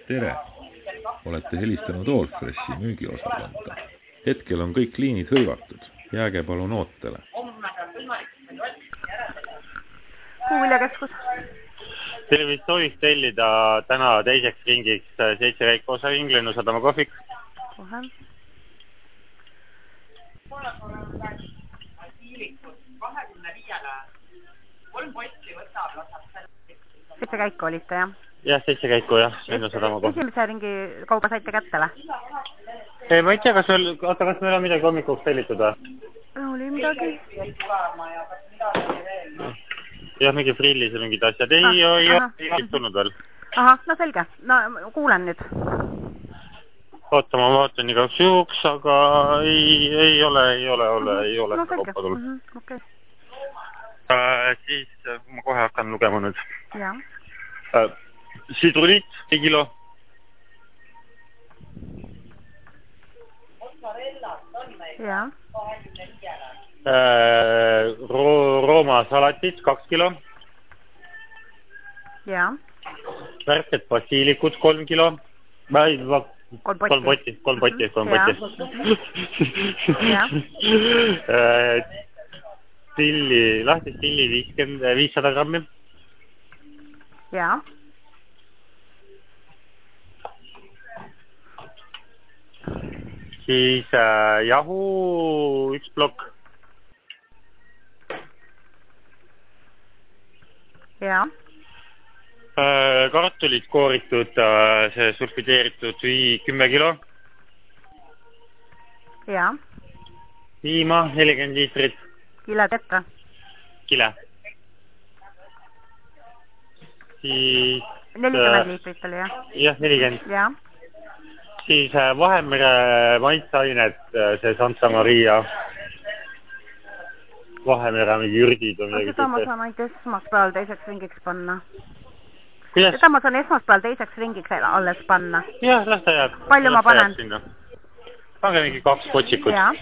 Tere! Olete helistanud Allfreshi müügiosakonda. Hetkel on kõik liinid hõivatud. Jääge palun ootele. Puuviljakeskus. Tervist, soovist tellida täna teiseks ringiks 7 käiku osa Inglennu Sadama kohvik. Kohe. Seitse käiku olite, jah? Jah, 7 käiku, jah. Inglennu Sadama kohvik. Esimese ringi kauba saite kätte või? Ma ei tea, kas meil on midagi hommikuks tellitud või? Oli midagi. Jah, mingi frillis ja mingid asjad. Ei ole tulnud veel. Aha, no selge. No kuulen nüüd. Oota, ma vaatan igaks juhuks, aga ei ole no kaupa tulnud. Okay. Siis ma kohe hakkan lugema nüüd. Jah. Sidruniit, kilo. Jah. Rooma salatit 2 kilo. Jah. Värsked basiilikud 3 kilo. Kolm potti. Lahtist tilli 500 grammi. Jaa. Siis jahu 1 plokk. Jaa. Kartulid kooritud, see sulfideeritud 10 kilo. Jaa. Piima 40 liitrit. Kile tetra. Kile. Siis 40 liitrit oli, jah? Jah, 40. Jaa. Siis Vahemere maitseained, see Santa Maria. Vahemere mingi jürdid või midagi. Seda ma saan ainult esmaspäeval teiseks ringiks panna. Kuidas? Seda ma saan esmaspäeval teiseks ringiks alles panna. Jah, las ta jääb. Palju ma panen? Pange mingi 2 potsikut. Jaa.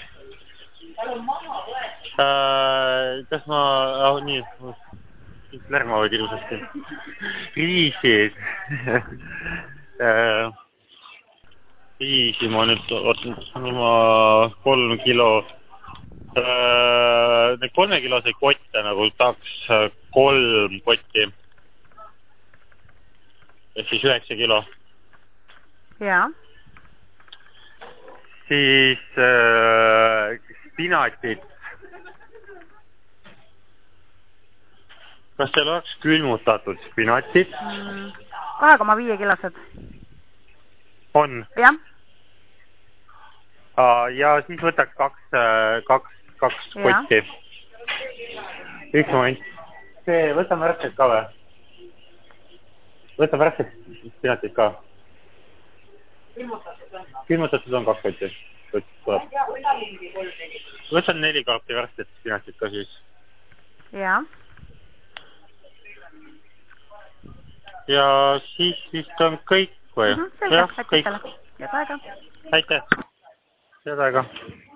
Kas ma... nii, lärmavad ilusasti. Riisid. Riisi ma nüüd... 3 kilo... Need 3 kiloseid kotte nagu tahaks 3 kotti. Ehk siis 9 kilo. Jaa. Siis spinatit. Kas teil oleks külmutatud spinatit? 2,5 kilosed. On? Jah. Ja siis võtaks 2 kotti. Üks moment. Võtame värsked ka või? Võtame värsked spinatit ka. Külmutatud on 2 kotti. Võtan 4 kaarti värsked spinatit ka siis. Jaa. Ja siis vist on kõik või? Selge, aitäh. Aitäh. Head aega.